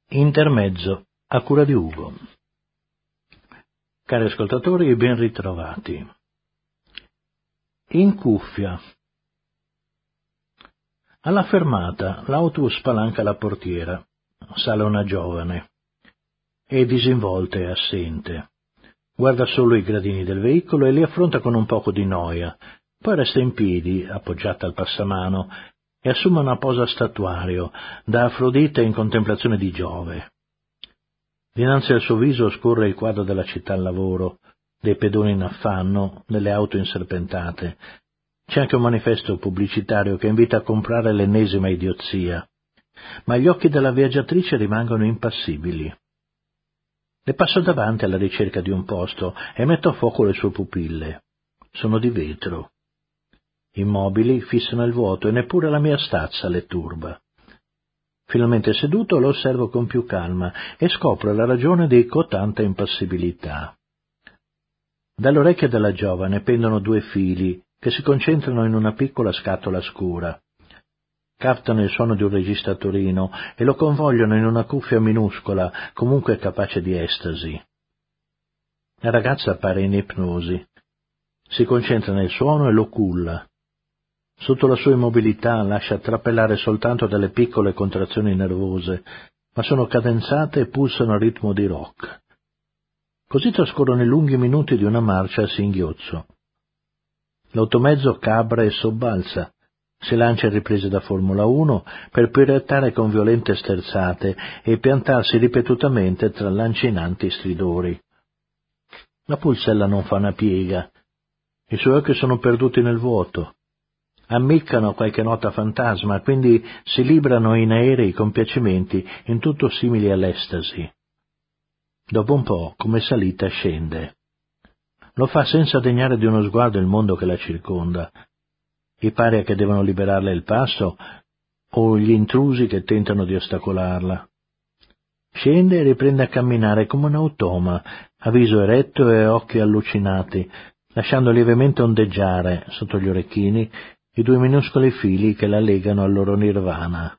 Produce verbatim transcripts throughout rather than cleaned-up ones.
Intermezzo, a cura di Ugo. Cari ascoltatori, ben ritrovati. In cuffia. Alla fermata, l'autobus spalanca la portiera. Sale una giovane. È disinvolta e assente. Guarda solo i gradini del veicolo e li affronta con un poco di noia. Poi resta in piedi, appoggiata al passamano, e assume una posa statuario, da Afrodite in contemplazione di Giove. Dinanzi al suo viso scorre il quadro della città al lavoro, dei pedoni in affanno, delle auto inserpentate. C'è anche un manifesto pubblicitario che invita a comprare l'ennesima idiozia, ma gli occhi della viaggiatrice rimangono impassibili. Le passo davanti alla ricerca di un posto e metto a fuoco le sue pupille. Sono di vetro. Immobili fissano il vuoto e neppure la mia stazza le turba. Finalmente seduto lo osservo con più calma e scopro la ragione di cotanta impassibilità. Dalle orecchie della giovane pendono due fili che si concentrano in una piccola scatola scura. Captano il suono di un registratorino e lo convogliano in una cuffia minuscola, comunque capace di estasi. La ragazza appare in ipnosi. Si concentra nel suono e lo culla. Sotto la sua immobilità lascia trapelare soltanto delle piccole contrazioni nervose, ma sono cadenzate e pulsano a ritmo di rock. Così trascorrono i lunghi minuti di una marcia a singhiozzo. L'automezzo cabra e sobbalza, si lancia in riprese da Formula uno per piroettare con violente sterzate e piantarsi ripetutamente tra lancinanti stridori. La pulsella non fa una piega. I suoi occhi sono perduti nel vuoto. Ammiccano qualche nota fantasma, quindi si librano in aerei compiacimenti, in tutto simili all'estasi. Dopo un po', come salita, scende. Lo fa senza degnare di uno sguardo il mondo che la circonda. I paria che devono liberarle il passo o gli intrusi che tentano di ostacolarla. Scende e riprende a camminare come un automa, a viso eretto e occhi allucinati, lasciando lievemente ondeggiare, sotto gli orecchini, i due minuscoli fili che la legano al loro nirvana.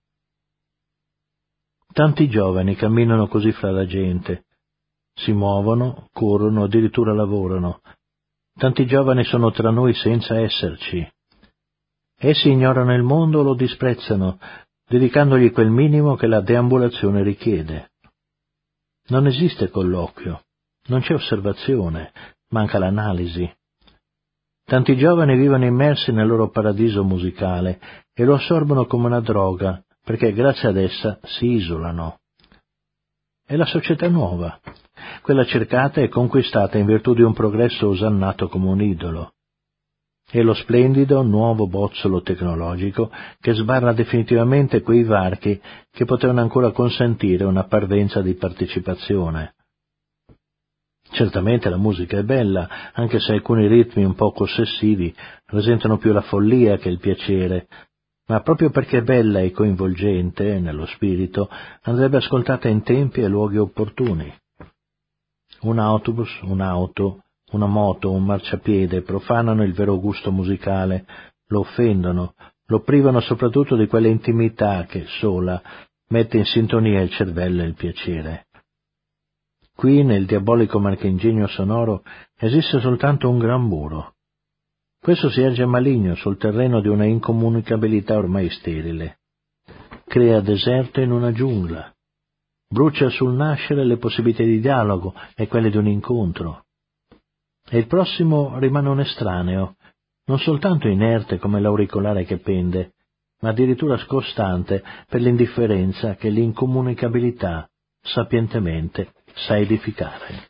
Tanti giovani camminano così fra la gente. Si muovono, corrono, addirittura lavorano. Tanti giovani sono tra noi senza esserci. Essi ignorano il mondo o lo disprezzano, dedicandogli quel minimo che la deambulazione richiede. Non esiste colloquio, non c'è osservazione, manca l'analisi. Tanti giovani vivono immersi nel loro paradiso musicale e lo assorbono come una droga, perché grazie ad essa si isolano. È la società nuova, quella cercata e conquistata in virtù di un progresso osannato come un idolo. È lo splendido nuovo bozzolo tecnologico che sbarra definitivamente quei varchi che potevano ancora consentire una parvenza di partecipazione. Certamente la musica è bella, anche se alcuni ritmi un poco ossessivi presentano più la follia che il piacere, ma proprio perché è bella e coinvolgente nello spirito, andrebbe ascoltata in tempi e luoghi opportuni. Un autobus, un'auto, una moto, un marciapiede profanano il vero gusto musicale, lo offendono, lo privano soprattutto di quella intimità che, sola, mette in sintonia il cervello e il piacere. Qui, nel diabolico marchingegno sonoro, esiste soltanto un gran muro. Questo si erge maligno sul terreno di una incomunicabilità ormai sterile. Crea deserto in una giungla. Brucia sul nascere le possibilità di dialogo e quelle di un incontro. E il prossimo rimane un estraneo, non soltanto inerte come l'auricolare che pende, ma addirittura scostante per l'indifferenza che l'incomunicabilità sapientemente sa edificare.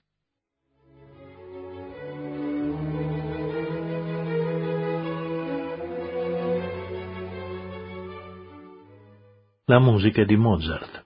La musica di Mozart.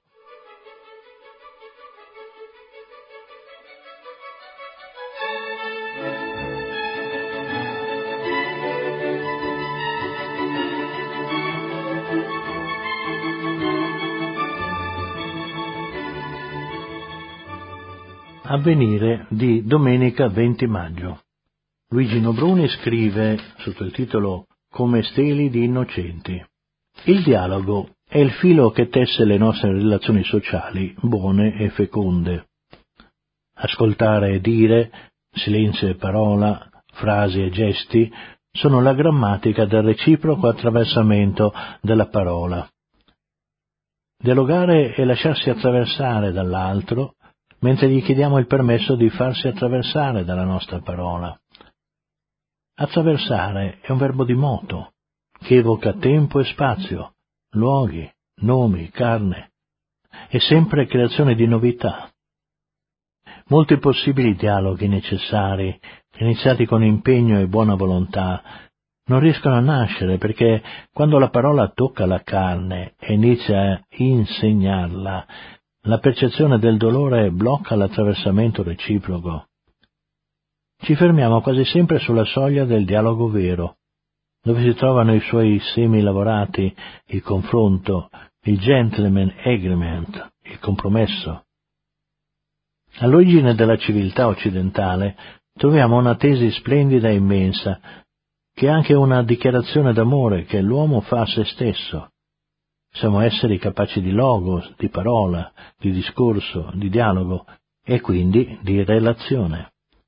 Avvenire di domenica venti maggio. Luigi Nobruni scrive sotto il titolo Come steli di innocenti. Il dialogo è il filo che tesse le nostre relazioni sociali buone e feconde. Ascoltare e dire, silenzio e parola, frasi e gesti sono la grammatica del reciproco attraversamento della parola. Dialogare è lasciarsi attraversare dall'altro, mentre gli chiediamo il permesso di farsi attraversare dalla nostra parola. Attraversare è un verbo di moto, che evoca tempo e spazio, luoghi, nomi, carne. È sempre creazione di novità. Molti possibili dialoghi necessari, iniziati con impegno e buona volontà, non riescono a nascere perché quando la parola tocca la carne e inizia a insegnarla, la percezione del dolore blocca l'attraversamento reciproco. Ci fermiamo quasi sempre sulla soglia del dialogo vero, dove si trovano i suoi semi lavorati, il confronto, il gentleman agreement, il compromesso. All'origine della civiltà occidentale troviamo una tesi splendida e immensa, che è anche una dichiarazione d'amore che l'uomo fa a se stesso. Siamo esseri capaci di logos, di parola, di discorso, di dialogo e quindi di relazione.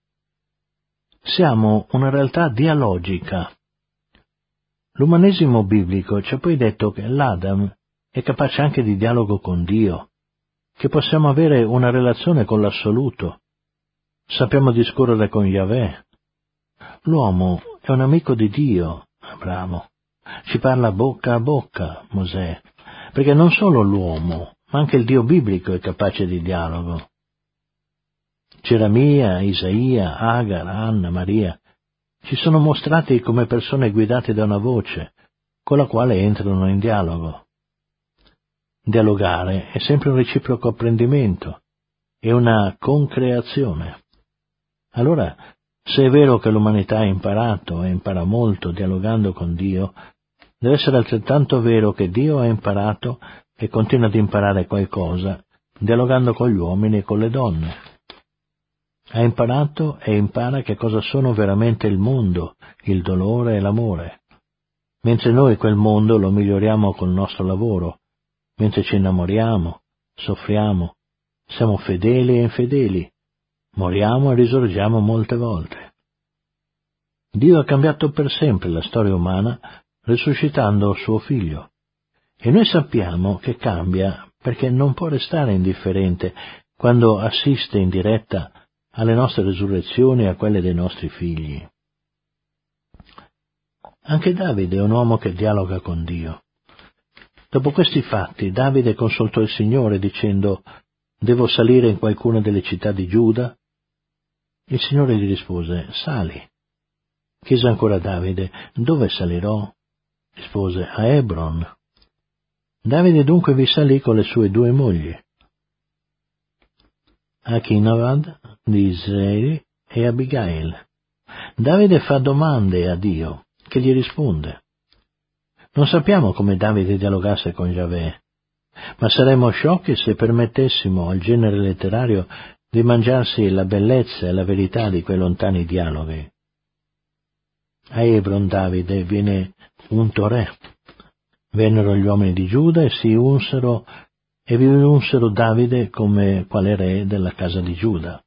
Siamo una realtà dialogica. L'umanesimo biblico ci ha poi detto che l'Adam è capace anche di dialogo con Dio, che possiamo avere una relazione con l'assoluto. Sappiamo discorrere con Yahweh. L'uomo è un amico di Dio, Abramo. Ci parla bocca a bocca, Mosè, perché non solo l'uomo, ma anche il Dio biblico è capace di dialogo. Geremia, Isaia, Agar, Anna, Maria ci sono mostrati come persone guidate da una voce, con la quale entrano in dialogo. Dialogare è sempre un reciproco apprendimento, è una concreazione. Allora, se è vero che l'umanità ha imparato e impara molto dialogando con Dio, deve essere altrettanto vero che Dio ha imparato e continua ad imparare qualcosa dialogando con gli uomini e con le donne. Ha imparato e impara che cosa sono veramente il mondo, il dolore e l'amore, mentre noi quel mondo lo miglioriamo col nostro lavoro, mentre ci innamoriamo, soffriamo, siamo fedeli e infedeli, moriamo e risorgiamo molte volte. Dio ha cambiato per sempre la storia umana risuscitando suo Figlio, e noi sappiamo che cambia perché non può restare indifferente quando assiste in diretta alle nostre risurrezioni e a quelle dei nostri figli. Anche Davide è un uomo che dialoga con Dio. Dopo questi fatti, Davide consultò il Signore dicendo: «Devo salire in qualcuna delle città di Giuda?» Il Signore gli rispose: «Sali». Chiese ancora Davide: «Dove salirò?» Rispose: «A Hebron». Davide dunque vi salì con le sue due mogli, Achinavad di Israele e Abigail. Davide fa domande a Dio, che gli risponde. Non sappiamo come Davide dialogasse con Yahweh, ma saremmo sciocchi se permettessimo al genere letterario di mangiarsi la bellezza e la verità di quei lontani dialoghi. A Hebron Davide viene unto re. Vennero gli uomini di Giuda e si unsero e vi unsero Davide come quale re della casa di Giuda.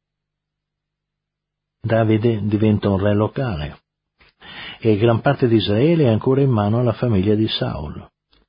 Davide diventa un re locale e gran parte di Israele è ancora in mano alla famiglia di Saul.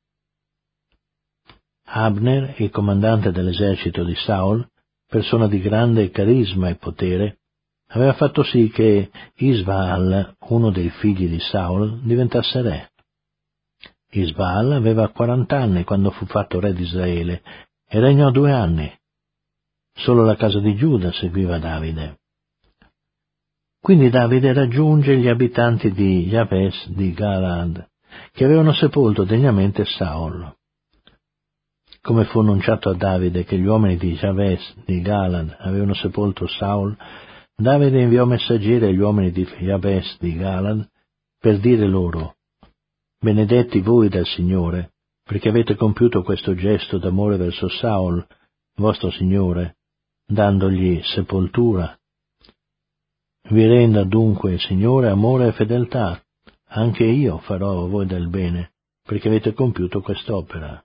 Abner, il comandante dell'esercito di Saul, persona di grande carisma e potere, aveva fatto sì che Isbaal, uno dei figli di Saul, diventasse re. Isbaal aveva quarant'anni quando fu fatto re di Israele e regnò due anni. Solo la casa di Giuda seguiva Davide. Quindi Davide raggiunge gli abitanti di Jabes di Galad, che avevano sepolto degnamente Saul. Come fu annunciato a Davide che gli uomini di Jabes di Galad avevano sepolto Saul, Davide inviò messaggeri agli uomini di Jabes di Galad per dire loro: «Benedetti voi dal Signore, perché avete compiuto questo gesto d'amore verso Saul, vostro Signore, dandogli sepoltura. Vi renda dunque il Signore amore e fedeltà, anche io farò a voi del bene, perché avete compiuto quest'opera.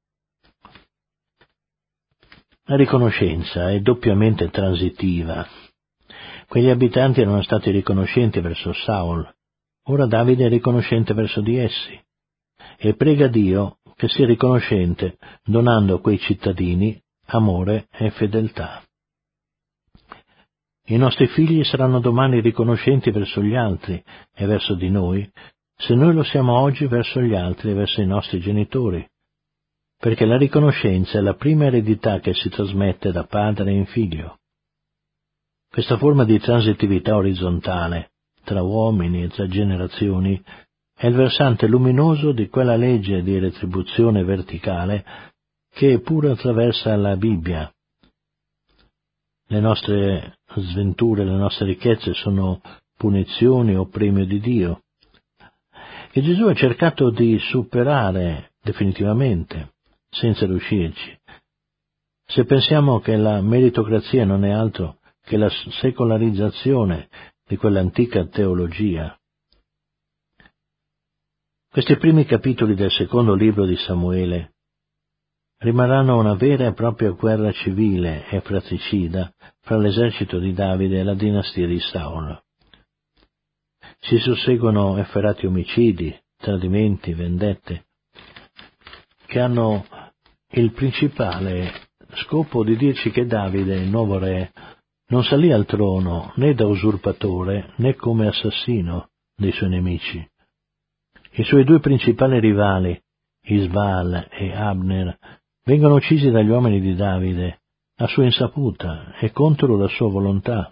La riconoscenza è doppiamente transitiva. Quegli abitanti erano stati riconoscenti verso Saul, ora Davide è riconoscente verso di essi, e prega Dio che sia riconoscente donando a quei cittadini amore e fedeltà. I nostri figli saranno domani riconoscenti verso gli altri e verso di noi, se noi lo siamo oggi verso gli altri e verso i nostri genitori, perché la riconoscenza è la prima eredità che si trasmette da padre in figlio. Questa forma di transitività orizzontale, tra uomini e tra generazioni, è il versante luminoso di quella legge di retribuzione verticale che pure attraversa la Bibbia. Le nostre sventure, le nostre ricchezze sono punizioni o premio di Dio, che Gesù ha cercato di superare definitivamente, senza riuscirci. Se pensiamo che la meritocrazia non è altro che la secolarizzazione di quell'antica teologia. Questi primi capitoli del secondo libro di Samuele rimarranno una vera e propria guerra civile e fratricida fra l'esercito di Davide e la dinastia di Saul. Si susseguono efferati omicidi, tradimenti, vendette, che hanno il principale scopo di dirci che Davide, il nuovo re, non salì al trono né da usurpatore né come assassino dei suoi nemici. I suoi due principali rivali, Isbaal e Abner, vengono uccisi dagli uomini di Davide a sua insaputa e contro la sua volontà.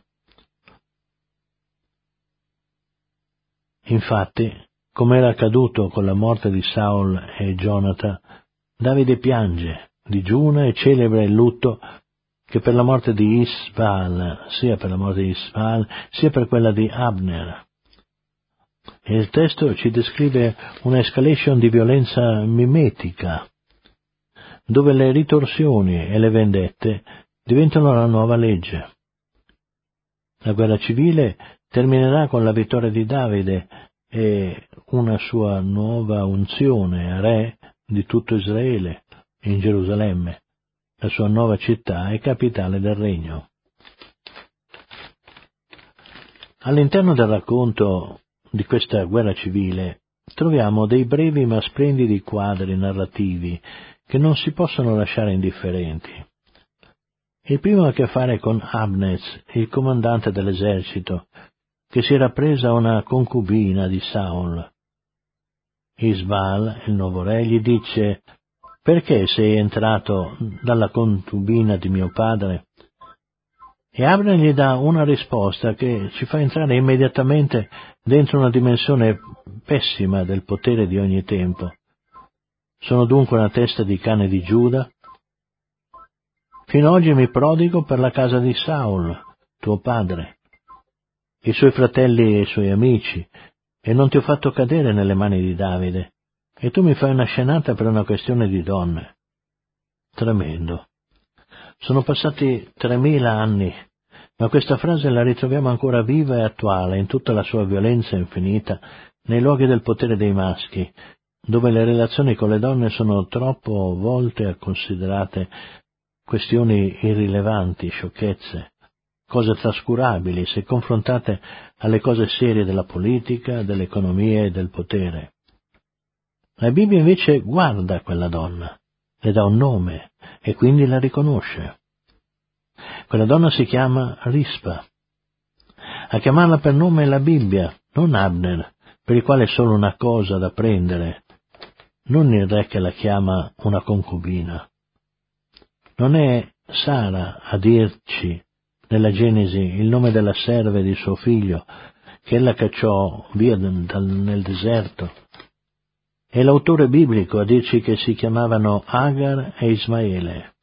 Infatti, come era accaduto con la morte di Saul e Jonathan, Davide piange, digiuna e celebra il lutto che per la morte di Isbaal, sia per la morte di Isbaal, sia per quella di Abner. E il testo ci descrive una escalation di violenza mimetica, dove le ritorsioni e le vendette diventano la nuova legge. La guerra civile terminerà con la vittoria di Davide e una sua nuova unzione a re di tutto Israele in Gerusalemme, la sua nuova città e capitale del regno. All'interno del racconto di questa guerra civile troviamo dei brevi ma splendidi quadri narrativi che non si possono lasciare indifferenti. Il primo ha a che fare con Abnez, il comandante dell'esercito, che si era presa una concubina di Saul. Isbaal, il nuovo re, gli dice: «Perché sei entrato dalla concubina di mio padre?» E Abner gli dà una risposta che ci fa entrare immediatamente dentro una dimensione pessima del potere di ogni tempo. «Sono dunque una testa di cane di Giuda? Fino ad oggi mi prodigo per la casa di Saul, tuo padre, i suoi fratelli e i suoi amici, e non ti ho fatto cadere nelle mani di Davide, e tu mi fai una scenata per una questione di donne». Tremendo. Sono passati tremila anni, ma questa frase la ritroviamo ancora viva e attuale in tutta la sua violenza infinita nei luoghi del potere dei maschi, dove le relazioni con le donne sono troppo volte considerate questioni irrilevanti, sciocchezze, cose trascurabili se confrontate alle cose serie della politica, dell'economia e del potere. La Bibbia invece guarda quella donna, le dà un nome e quindi la riconosce. Quella donna si chiama Rispa. A chiamarla per nome è la Bibbia, non Abner, per il quale è solo una cosa da prendere, non il re che la chiama una concubina. Non è Sara a dirci nella Genesi il nome della serva di suo figlio, che ella cacciò via nel deserto. È l'autore biblico a dirci che si chiamavano Agar e Ismaele.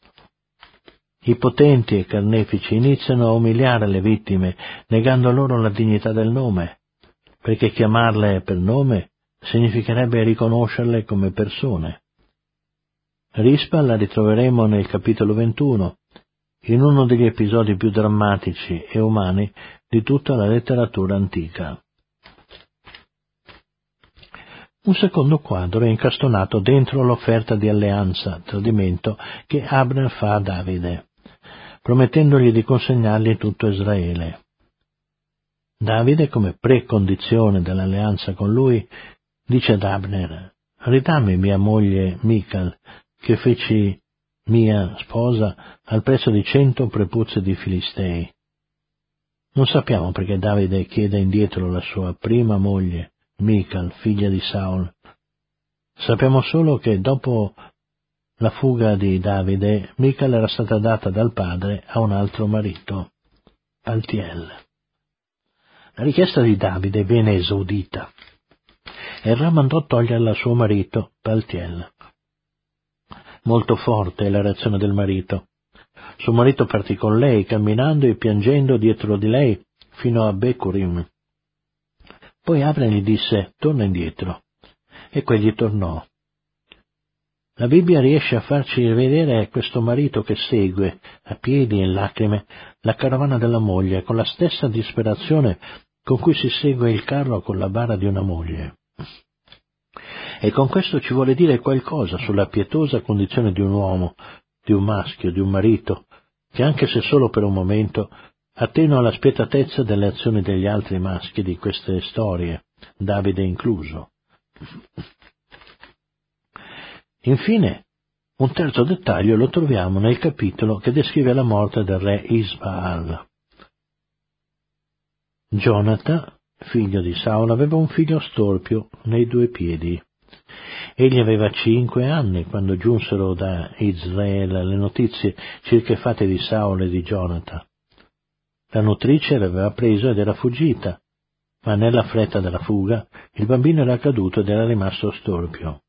I potenti e carnefici iniziano a umiliare le vittime, negando loro la dignità del nome, perché chiamarle per nome significherebbe riconoscerle come persone. Rispa la ritroveremo nel capitolo ventuno, in uno degli episodi più drammatici e umani di tutta la letteratura antica. Un secondo quadro è incastonato dentro l'offerta di alleanza, tradimento, che Abner fa a Davide, promettendogli di consegnargli tutto Israele. Davide, come precondizione dell'alleanza con lui, dice ad Abner: «Ridammi mia moglie Michal, che feci mia sposa al prezzo di cento prepuzze di Filistei». Non sappiamo perché Davide chieda indietro la sua prima moglie, Michal, figlia di Saul. Sappiamo solo che dopo la fuga di Davide, Michal era stata data dal padre a un altro marito, Paltiel. La richiesta di Davide viene esaudita e il re mandò toglierla al suo marito, Paltiel. Molto forte è la reazione del marito. Suo marito partì con lei, camminando e piangendo dietro di lei, fino a Becurim. Poi Abner gli disse: «Torna indietro». E quegli tornò. La Bibbia riesce a farci vedere questo marito che segue, a piedi e in lacrime, la carovana della moglie, con la stessa disperazione con cui si segue il carro con la bara di una moglie. E con questo ci vuole dire qualcosa sulla pietosa condizione di un uomo, di un maschio, di un marito, che anche se solo per un momento attenua la spietatezza delle azioni degli altri maschi di queste storie, Davide incluso. Infine, un terzo dettaglio lo troviamo nel capitolo che descrive la morte del re Isbaal. Gionata, figlio di Saul, aveva un figlio storpio nei due piedi. Egli aveva cinque anni quando giunsero da Israele le notizie circa i fatti di Saul e di Gionata. La nutrice l'aveva preso ed era fuggita, ma nella fretta della fuga il bambino era caduto ed era rimasto storpio.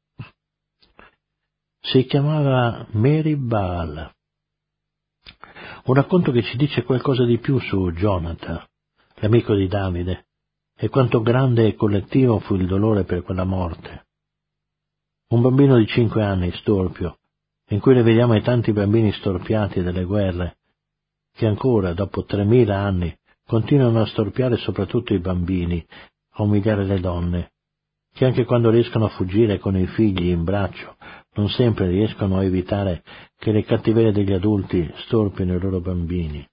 Si chiamava Merib-Baal. Un racconto che ci dice qualcosa di più su Gionata, l'amico di Davide, e quanto grande e collettivo fu il dolore per quella morte. Un bambino di cinque anni storpio, in cui ne vediamo i tanti bambini storpiati dalle guerre, che ancora, dopo tremila anni, continuano a storpiare soprattutto i bambini, a umiliare le donne, che anche quando riescono a fuggire con i figli in braccio, non sempre riescono a evitare che le cattiverie degli adulti storpino i loro bambini.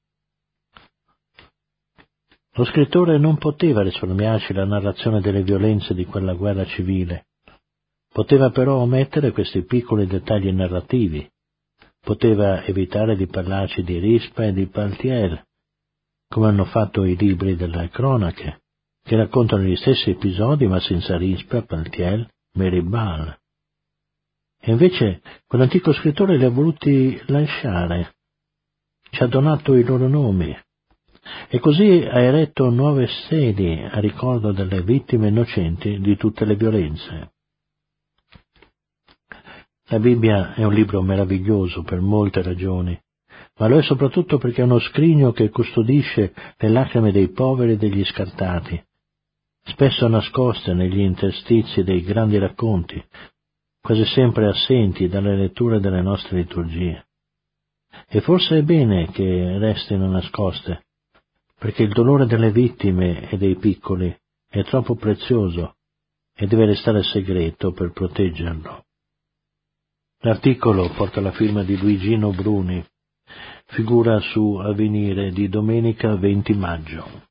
Lo scrittore non poteva risparmiarci la narrazione delle violenze di quella guerra civile. Poteva però omettere questi piccoli dettagli narrativi. Poteva evitare di parlarci di Rispa e di Paltiel, come hanno fatto i libri delle cronache, che raccontano gli stessi episodi ma senza Rispa, Paltiel, Merib-Baal. E invece quell'antico scrittore li ha voluti lasciare, ci ha donato i loro nomi, e così ha eretto nuove sedi a ricordo delle vittime innocenti di tutte le violenze. La Bibbia è un libro meraviglioso per molte ragioni, ma lo è soprattutto perché è uno scrigno che custodisce le lacrime dei poveri e degli scartati, spesso nascoste negli interstizi dei grandi racconti, quasi sempre assenti dalle letture delle nostre liturgie. E forse è bene che restino nascoste, perché il dolore delle vittime e dei piccoli è troppo prezioso e deve restare segreto per proteggerlo. L'articolo porta la firma di Luigino Bruni, figura su Avvenire di domenica venti maggio.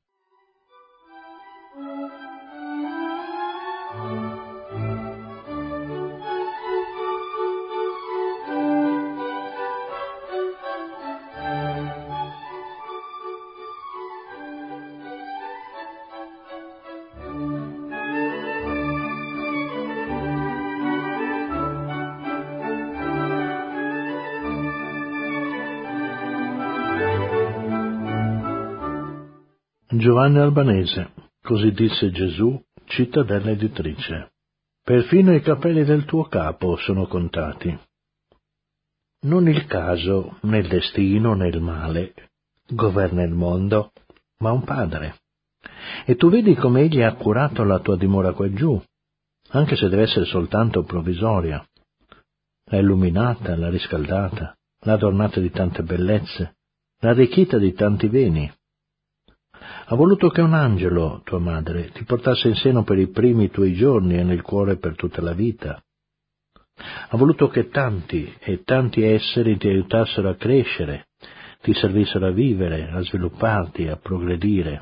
Giovanni Albanese, così disse Gesù, cittadella editrice. Perfino i capelli del tuo capo sono contati. Non il caso, né il destino, né il male governa il mondo, ma un padre. E tu vedi come egli ha curato la tua dimora quaggiù, anche se deve essere soltanto provvisoria. L'ha illuminata, l'ha riscaldata, l'ha adornata di tante bellezze, l'ha arricchita di tanti beni. Ha voluto che un angelo, tua madre, ti portasse in seno per i primi tuoi giorni e nel cuore per tutta la vita. Ha voluto che tanti e tanti esseri ti aiutassero a crescere, ti servissero a vivere, a svilupparti, a progredire.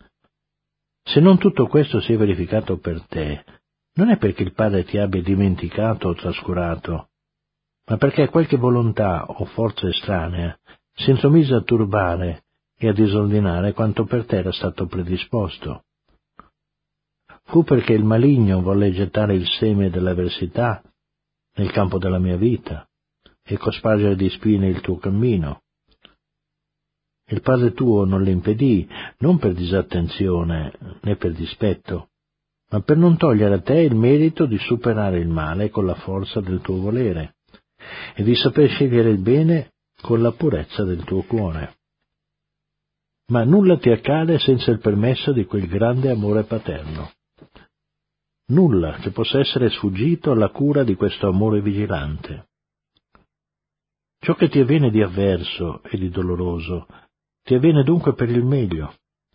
Se non tutto questo si è verificato per te, non è perché il Padre ti abbia dimenticato o trascurato, ma perché qualche volontà o forza estranea si intromise a turbare e a disordinare quanto per te era stato predisposto. Fu perché il maligno volle gettare il seme dell'avversità nel campo della mia vita e cospargere di spine il tuo cammino. Il Padre tuo non le impedì, non per disattenzione né per dispetto, ma per non togliere a te il merito di superare il male con la forza del tuo volere e di saper scegliere il bene con la purezza del tuo cuore. Ma nulla ti accade senza il permesso di quel grande amore paterno. Nulla che possa essere sfuggito alla cura di questo amore vigilante. Ciò che ti avviene di avverso e di doloroso ti avviene dunque per il meglio.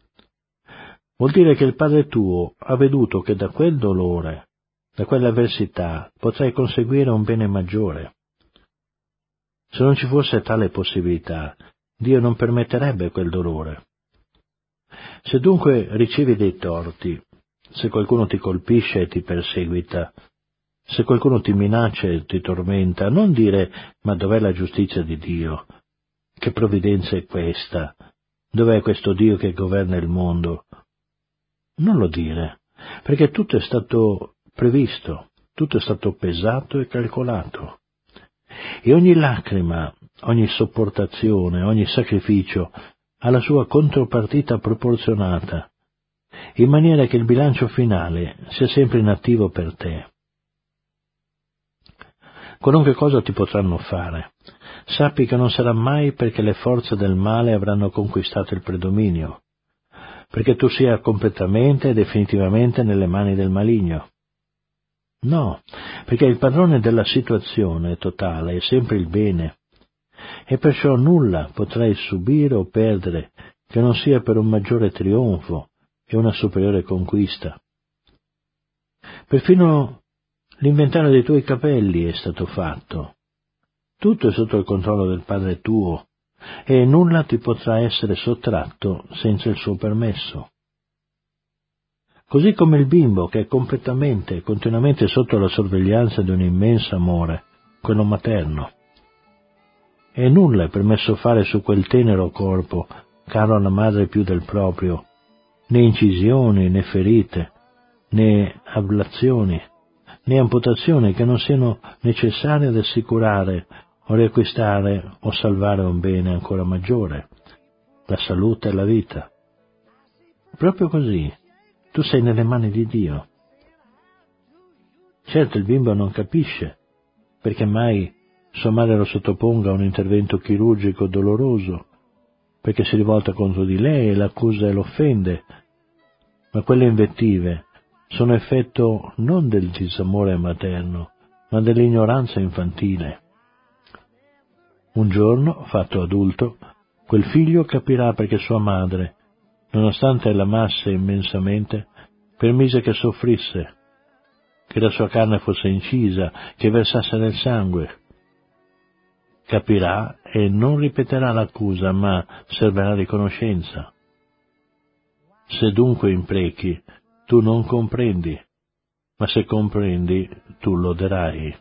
Vuol dire che il Padre tuo ha veduto che da quel dolore, da quell'avversità, potrai conseguire un bene maggiore. Se non ci fosse tale possibilità, Dio non permetterebbe quel dolore. Se dunque ricevi dei torti, se qualcuno ti colpisce e ti perseguita, se qualcuno ti minaccia e ti tormenta, non dire «ma dov'è la giustizia di Dio? Che provvidenza è questa? Dov'è questo Dio che governa il mondo?» Non lo dire, perché tutto è stato previsto, tutto è stato pesato e calcolato. E ogni lacrima, ogni sopportazione, ogni sacrificio ha la sua contropartita proporzionata, in maniera che il bilancio finale sia sempre in attivo per te. Qualunque cosa ti potranno fare, sappi che non sarà mai perché le forze del male avranno conquistato il predominio, perché tu sia completamente e definitivamente nelle mani del maligno. No, perché il padrone della situazione totale è sempre il bene, e perciò nulla potrai subire o perdere che non sia per un maggiore trionfo e una superiore conquista. Perfino l'inventario dei tuoi capelli è stato fatto. Tutto è sotto il controllo del Padre tuo, e nulla ti potrà essere sottratto senza il suo permesso. Così come il bimbo che è completamente e continuamente sotto la sorveglianza di un immenso amore, quello materno. E nulla è permesso fare su quel tenero corpo, caro alla madre più del proprio, né incisioni, né ferite, né ablazioni, né amputazioni che non siano necessarie ad assicurare o riacquistare o salvare un bene ancora maggiore, la salute e la vita. Proprio così, tu sei nelle mani di Dio. Certo, il bimbo non capisce, perché mai sua madre lo sottoponga a un intervento chirurgico doloroso, perché si rivolta contro di lei e l'accusa e l'offende, ma quelle invettive sono effetto non del disamore materno, ma dell'ignoranza infantile. Un giorno, fatto adulto, quel figlio capirà perché sua madre, nonostante l'amasse immensamente, permise che soffrisse, che la sua carne fosse incisa, che versasse del sangue. Capirà e non ripeterà l'accusa, ma servirà riconoscenza. Se dunque imprechi, tu non comprendi, ma se comprendi, tu loderai.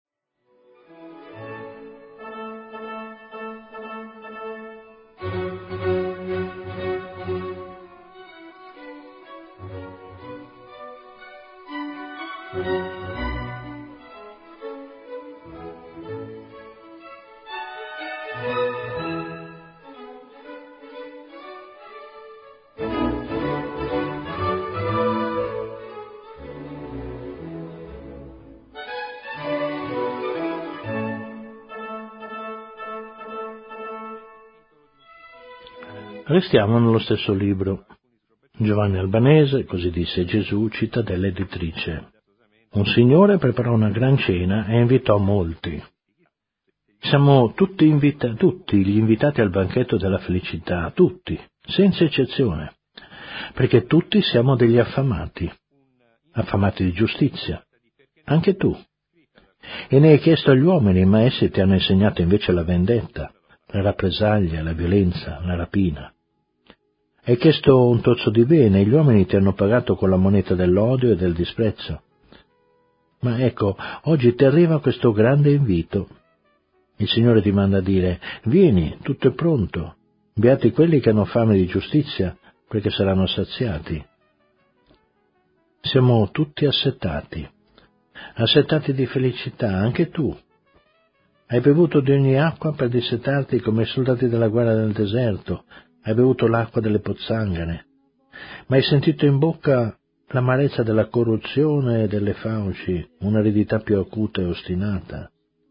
Restiamo nello stesso libro. Giovanni Albanese, così disse Gesù, cittadella editrice. Un signore preparò una gran cena e invitò molti. Siamo tutti, invita- tutti gli invitati al banchetto della felicità, tutti, senza eccezione. perché tutti siamo degli affamati, affamati di giustizia, anche tu. E ne hai chiesto agli uomini, ma essi ti hanno insegnato invece la vendetta, la rappresaglia, la violenza, la rapina. Hai chiesto un tozzo di bene e gli uomini ti hanno pagato con la moneta dell'odio e del disprezzo. Ma ecco, oggi ti arriva questo grande invito. Il Signore ti manda a dire: vieni, tutto è pronto, beati quelli che hanno fame di giustizia, perché saranno saziati. Siamo tutti assetati, assetati di felicità, anche tu. Hai bevuto di ogni acqua per dissetarti come i soldati della guerra del deserto, hai bevuto l'acqua delle pozzanghere, ma hai sentito in bocca l'amarezza della corruzione e delle fauci, un'aridità più acuta e ostinata.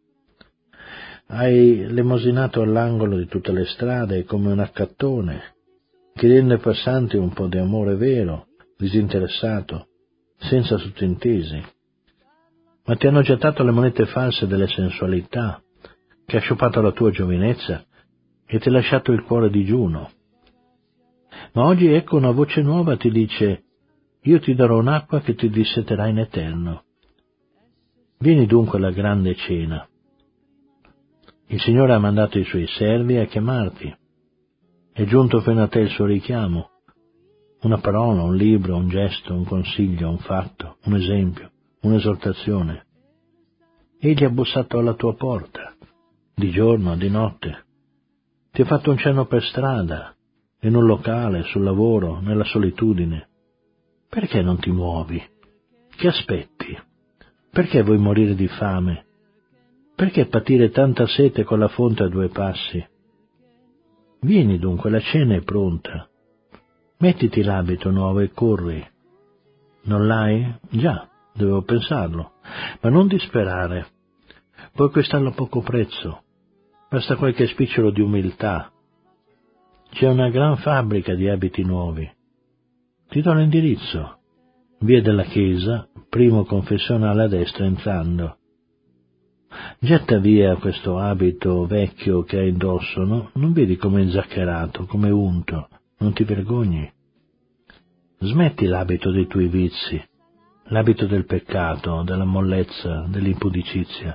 Hai lemosinato all'angolo di tutte le strade come un accattone, chiedendo ai passanti un po' di amore vero, disinteressato, senza sottintesi. Ma ti hanno gettato le monete false delle sensualità, che ha sciupato la tua giovinezza e ti ha lasciato il cuore digiuno. Ma oggi ecco una voce nuova ti dice: io ti darò un'acqua che ti disseterà in eterno. Vieni dunque alla grande cena. Il Signore ha mandato i Suoi servi a chiamarti. È giunto fino a te il suo richiamo. Una parola, un libro, un gesto, un consiglio, un fatto, un esempio, un'esortazione. Egli ha bussato alla tua porta, di giorno, di notte. Ti ha fatto un cenno per strada, in un locale, sul lavoro, nella solitudine. Perché non ti muovi? Che aspetti? Perché vuoi morire di fame? Perché patire tanta sete con la fonte a due passi? Vieni dunque, la cena è pronta. Mettiti l'abito nuovo e corri. Non l'hai? Già, dovevo pensarlo. Ma non disperare. Puoi acquistarlo a poco prezzo. Basta qualche spicciolo di umiltà. C'è una gran fabbrica di abiti nuovi. Ti do l'indirizzo. Via della Chiesa, primo confessionale a destra entrando. Getta via questo abito vecchio che hai indosso, no? Non vedi come inzaccherato, come unto, non ti vergogni? Smetti l'abito dei tuoi vizi, l'abito del peccato, della mollezza, dell'impudicizia.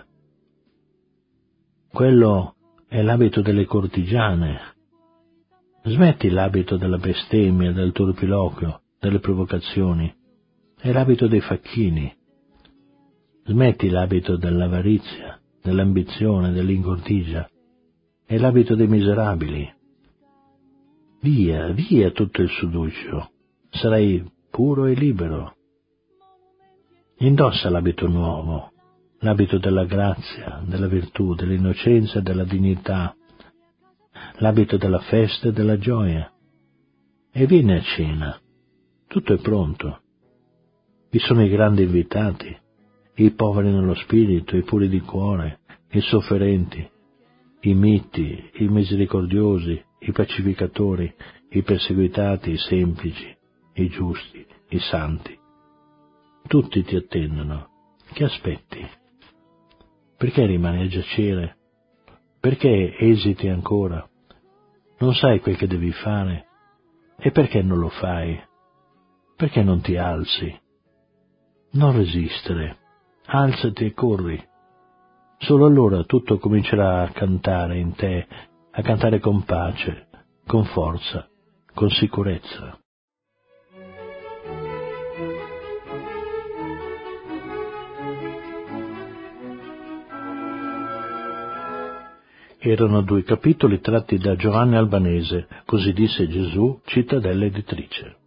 Quello è l'abito delle cortigiane. Smetti l'abito della bestemmia, del turpiloquio, delle provocazioni. È l'abito dei facchini. Smetti l'abito dell'avarizia, dell'ambizione, dell'ingordigia. È l'abito dei miserabili. Via, via tutto il suducio. Sarai puro e libero. Indossa l'abito nuovo, l'abito della grazia, della virtù, dell'innocenza e della dignità, l'abito della festa e della gioia. E vieni a cena. Tutto è pronto. Vi sono i grandi invitati, i poveri nello spirito, i puri di cuore, i sofferenti, i miti, i misericordiosi, i pacificatori, i perseguitati, i semplici, i giusti, i santi. Tutti ti attendono. Che aspetti? Perché rimani a giacere? Perché esiti ancora? Non sai quel che devi fare? E perché non lo fai? Perché non ti alzi? Non resistere. Alzati e corri. Solo allora tutto comincerà a cantare in te, a cantare con pace, con forza, con sicurezza. Erano due capitoli tratti da Giovanni Albanese, Così disse Gesù, Cittadella Editrice.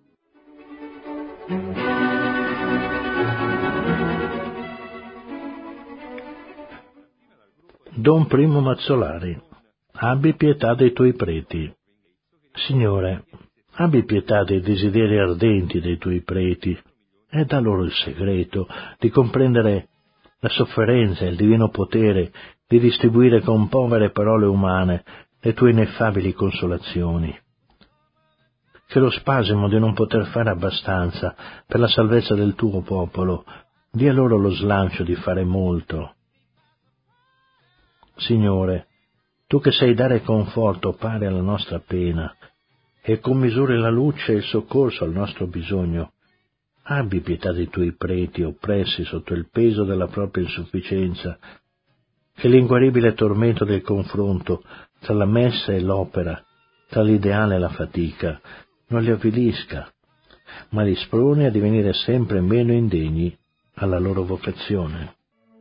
Don Primo Mazzolari, abbi pietà dei tuoi preti. Signore, abbi pietà dei desideri ardenti dei tuoi preti, e da loro il segreto di comprendere la sofferenza e il divino potere di distribuire con povere parole umane le tue ineffabili consolazioni. Che lo spasimo di non poter fare abbastanza per la salvezza del tuo popolo dia loro lo slancio di fare molto. Signore, tu che sai dare conforto pari alla nostra pena e commisuri la luce e il soccorso al nostro bisogno. Abbi pietà dei tuoi preti oppressi sotto il peso della propria insufficienza, che l'inguaribile tormento del confronto tra la messa e l'opera, tra l'ideale e la fatica, non li avvilisca, ma li sproni a divenire sempre meno indegni alla loro vocazione.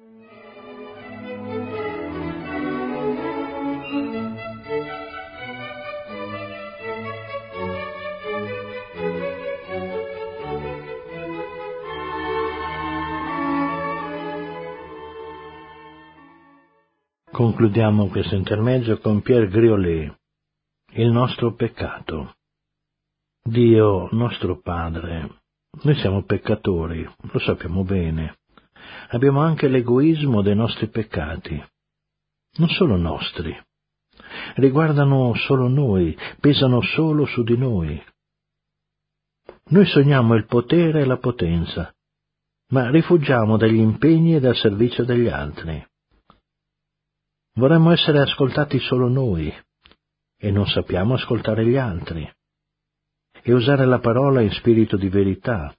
Concludiamo questo intermezzo con Pierre Griollet, il nostro peccato. Dio nostro Padre, noi siamo peccatori, lo sappiamo bene. Abbiamo anche l'egoismo dei nostri peccati. Non sono nostri. Riguardano solo noi, pesano solo su di noi. Noi sogniamo il potere e la potenza, ma rifugiamo dagli impegni e dal servizio degli altri. Vorremmo essere ascoltati solo noi, e non sappiamo ascoltare gli altri, e usare la parola in spirito di verità.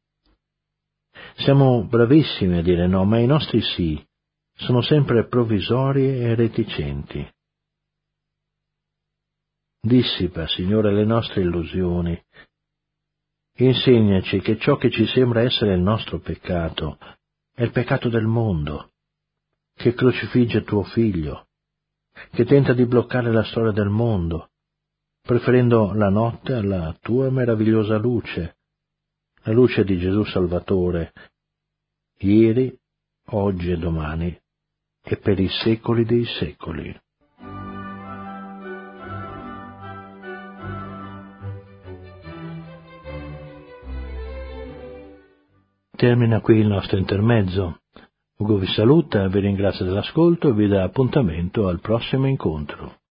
Siamo bravissimi a dire no, ma i nostri sì sono sempre provvisori e reticenti. Dissipa, Signore, le nostre illusioni. Insegnaci che ciò che ci sembra essere il nostro peccato è il peccato del mondo, che crocifigge tuo Figlio, che tenta di bloccare la storia del mondo, preferendo la notte alla tua meravigliosa luce, la luce di Gesù Salvatore, ieri, oggi e domani, e per i secoli dei secoli. Termina qui il nostro intermezzo. Ugo vi saluta, vi ringrazio dell'ascolto e vi dà appuntamento al prossimo incontro.